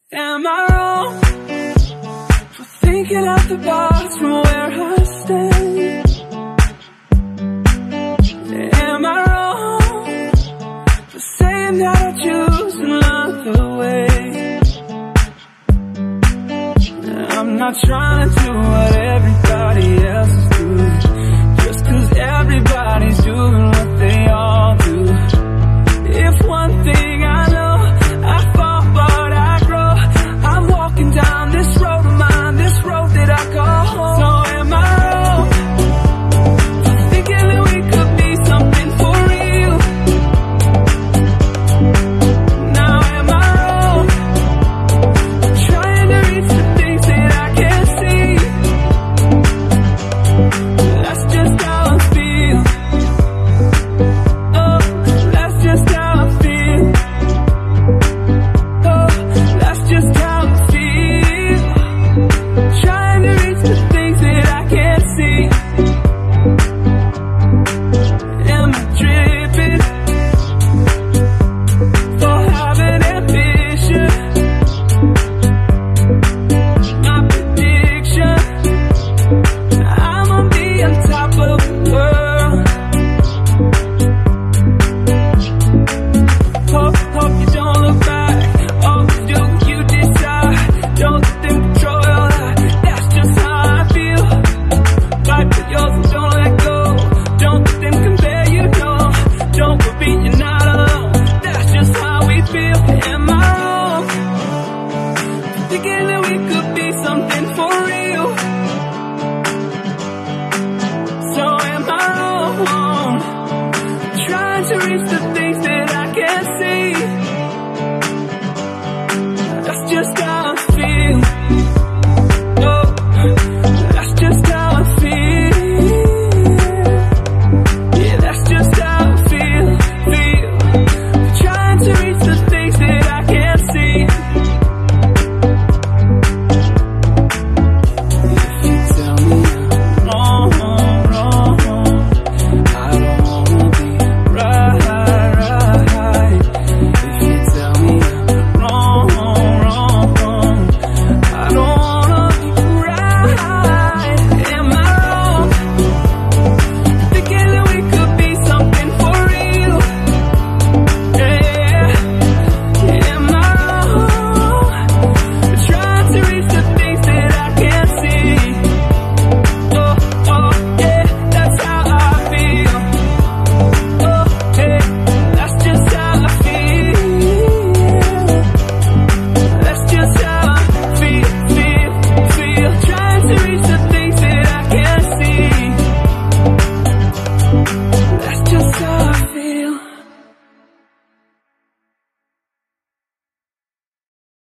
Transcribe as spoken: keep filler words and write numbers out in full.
Am I wrong for thinking out the box from where I stand? Am I wrong for saying that I choose another way? I'm not trying to do what everybody else is doing, just 'cause everybody's doing what they all do. If one thing I know, I fall but I grow. I'm walking down this road of mine, this road that I call home. So am I wrong for thinking that we could be something for real? Now am I wrong for trying to reach the things that I can't see? That's just how I feel. Oh, that's just how I feel. Oh, that's just how I feel. Trying to reach the things that I can't see. Am I dripping for having ambition? My prediction, I'ma be on top of the world. Hope, hope you don't look back. Oh, do you decide? Don't let them control your life. That's just how I feel. Fight for yours and don't let go. Don't let them compare you, no. Don't worry, you're not alone. That's just how we feel. Am I wrong for thinking